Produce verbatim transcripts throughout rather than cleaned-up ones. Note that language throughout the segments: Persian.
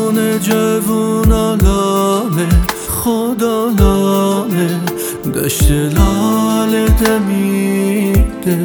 جون جوونا لانه خدا لانه دشت لاله دمیده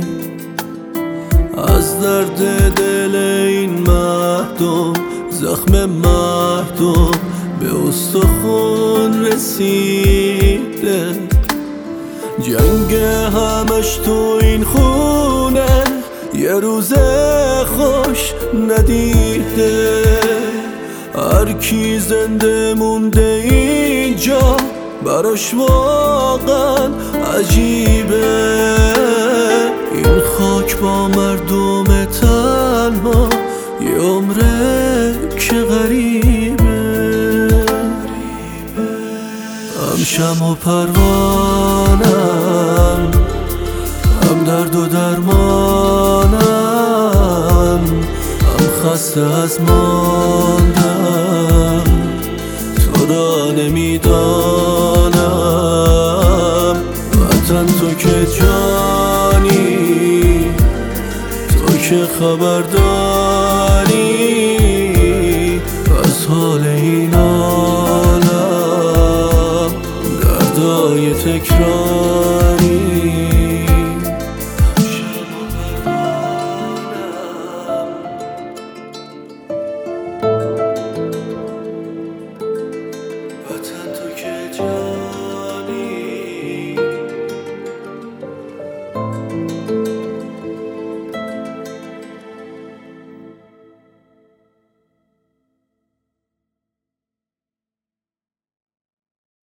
از درد دل این مردم زخم مردم به استخون رسیده جنگ همش تو این خونه یه روز خوش ندیده هر کی زنده مونده اینجا براش واقعا عجیبه این خاک با مردم تنها یه عمره که غریبه هم شم و پروانم هم درد و درمانم هم خسته از ماندن تو را نمیدانم وطن تو که جانی تو که خبر داری از حال این عالم دردای تکرار